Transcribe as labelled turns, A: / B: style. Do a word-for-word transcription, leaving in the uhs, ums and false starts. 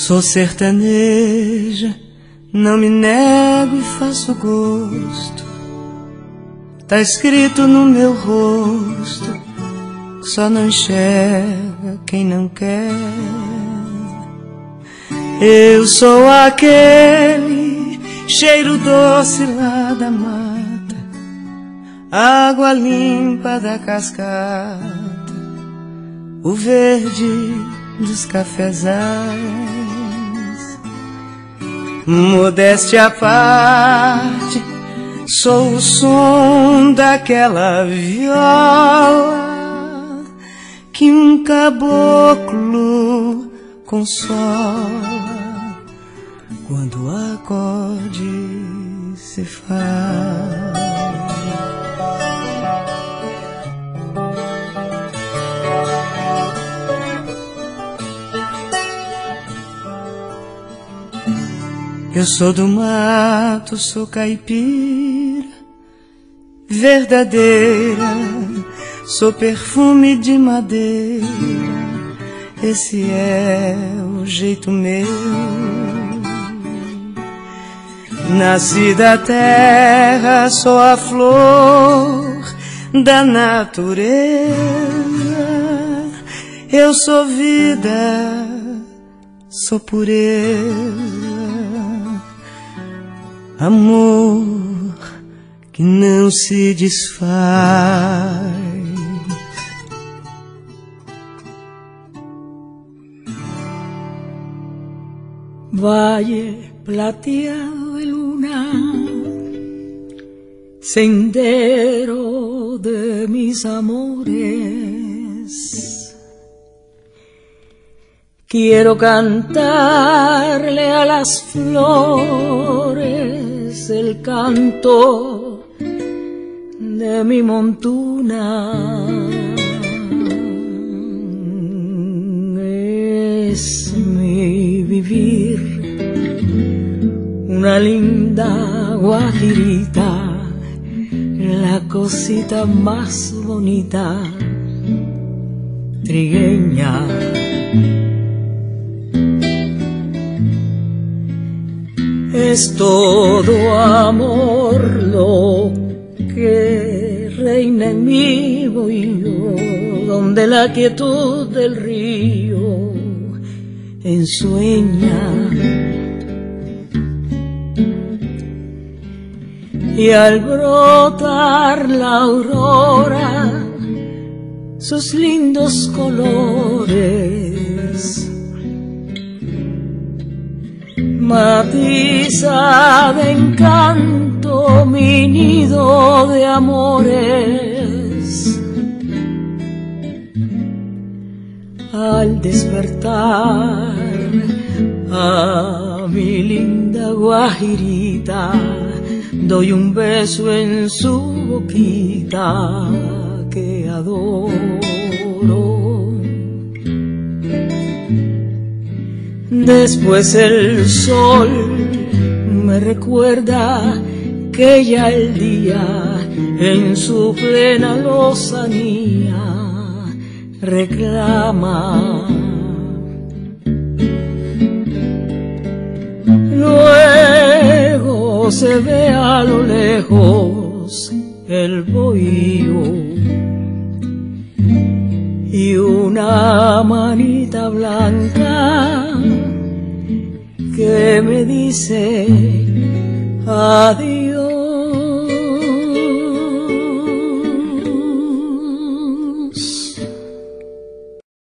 A: Sou sertaneja, não me nego e faço gosto. Tá escrito no meu rosto, só não enxerga quem não quer. Eu sou aquele cheiro doce lá da mata, água limpa da cascata, o verde dos cafezais. Modéstia à parte, sou o som daquela viola que um caboclo consola quando o acorde se faz. Eu sou do mato, sou caipira verdadeira, sou perfume de madeira, esse é o jeito meu. Nasci da terra, sou a flor da natureza, eu sou vida, sou pureza, amor que não se desfaz.
B: Valle plateado de luna, sendero de mis amores, quiero cantarle a las flores el canto de mi montuna. Es mi vivir una linda guajirita, la cosita más bonita, trigueña. Es todo amor lo que reina en mi bohío, donde la quietud del río ensueña. Y al brotar la aurora, sus lindos colores matiza de encanto mi nido de amores. Al despertar a mi linda guajirita, doy un beso en su boquita que adoro. Después el sol me recuerda que ya el día en su plena lozanía reclama. Luego se ve a lo lejos el bohío y una manita blanca que me dice adiós.